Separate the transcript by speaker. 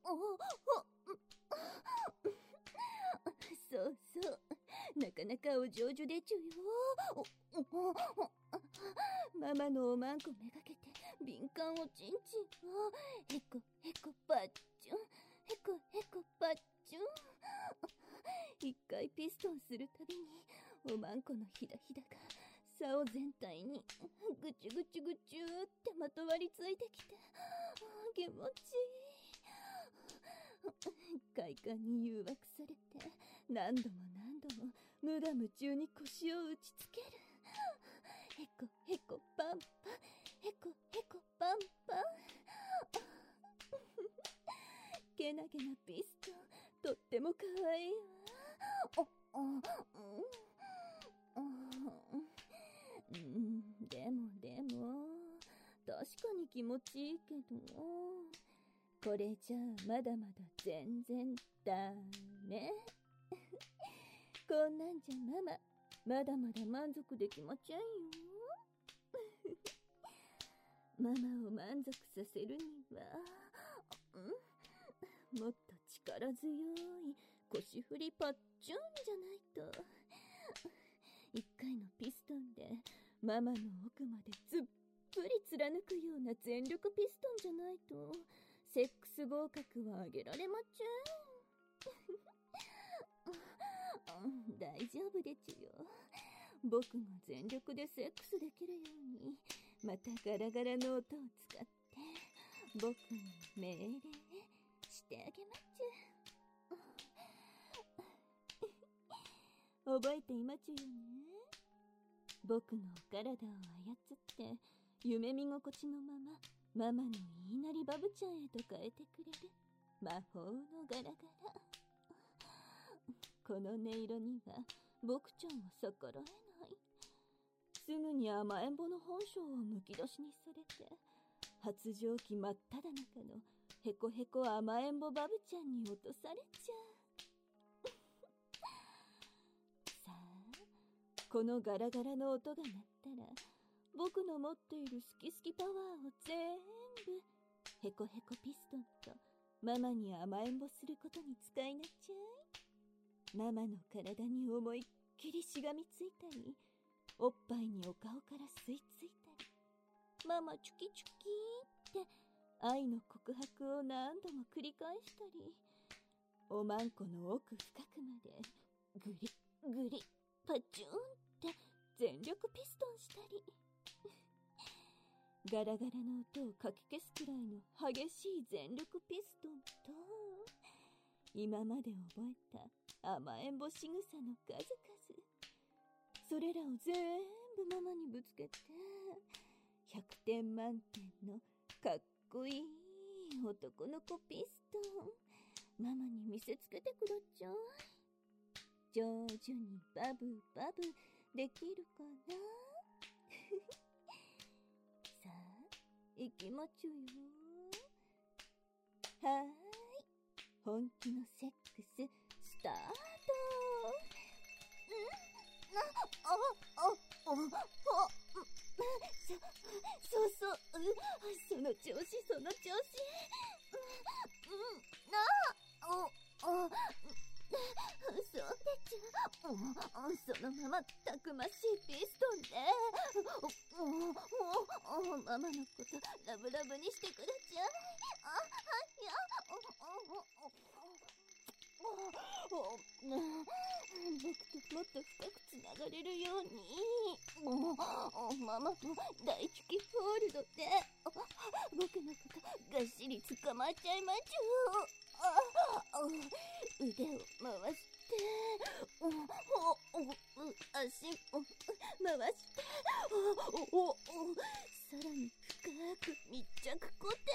Speaker 1: そうそう。なかなかお上手でちゅよ。ママのおまんこめがけて、敏感おちんちんを、へこへこぱっちゅん、へこへこぱっちゅん。一回ピストンするたびに、おまんこのひだひだが、竿全体に、ぐちゅぐちゅぐちゅってまとわりついてきて、気持ちいい。快感に誘惑されて、何度も何度も無我夢中に腰を打ちつける。へこへこパンパン、へこへこパンパン。けなげなピストン、とってもかわいいわ。でも、確かに気持ちいいけど、これじゃまだまだ全然ダメ。こんなんじゃママ、まだまだ満足できませんよ。ママを満足させるには、もっと力強い腰振りパッチュンじゃないと。一回のピストンでママの奥までずっぷり貫くような全力ピストンじゃないと、セックス合格はあげられまちゃん。大丈夫でちゅよ。僕が全力でセックスできるように、またガラガラの音を使って僕に命令してあげまちゅ。覚えていまちゅよね。僕のお体を操って夢見心地のままママの言いなりバブちゃんへと変えてくれる魔法のガラガラ。この音色には僕ちゃんは逆らえない。すぐに甘えん坊の本性をむき出しにされて、発情期真っ只中のへこへこ甘えん坊バブちゃんに落とされちゃう。さあ、このガラガラの音が鳴ったら、僕の持っている好き好きパワーを全部へこへこピストンとママに甘えんぼすることに使いなちゃい。ママの体に思いっきりしがみついたり、おっぱいにお顔から吸い付いたり、ママチュキチュキーって愛の告白を何度も繰り返したり、おまんこの奥深くまでグリグリパチューンって全力ピストンしたり、ガラガラの音をかき消すくらいの激しい全力ピストンと、今まで覚えた甘えんぼしぐさの数々、それらを全部ママにぶつけて、100点満点のかっこいい男の子ピストン、ママに見せつけてくだちゃい。上手にバブバブできるかな。さあ、行きまちゅよ。はーい、本気のセックススタート。そうそう、その調子その調子。そうでちゅ。そのままたくましいピストンで、ママのことラブラブにしてくだちゃい。僕ともっと深くつながれるように、ママの大チュキホールドで僕のことがっしり捕まっちゃいまちゅ。腕を回して、足を回して、さらに深く密着固定。